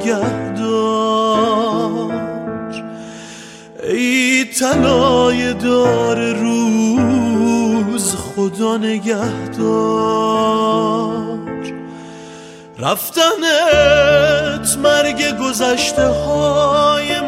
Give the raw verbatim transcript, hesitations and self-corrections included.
نگهدار، ای طلای دار روز خدا نگهدار. رفتنت مرگ گذشته های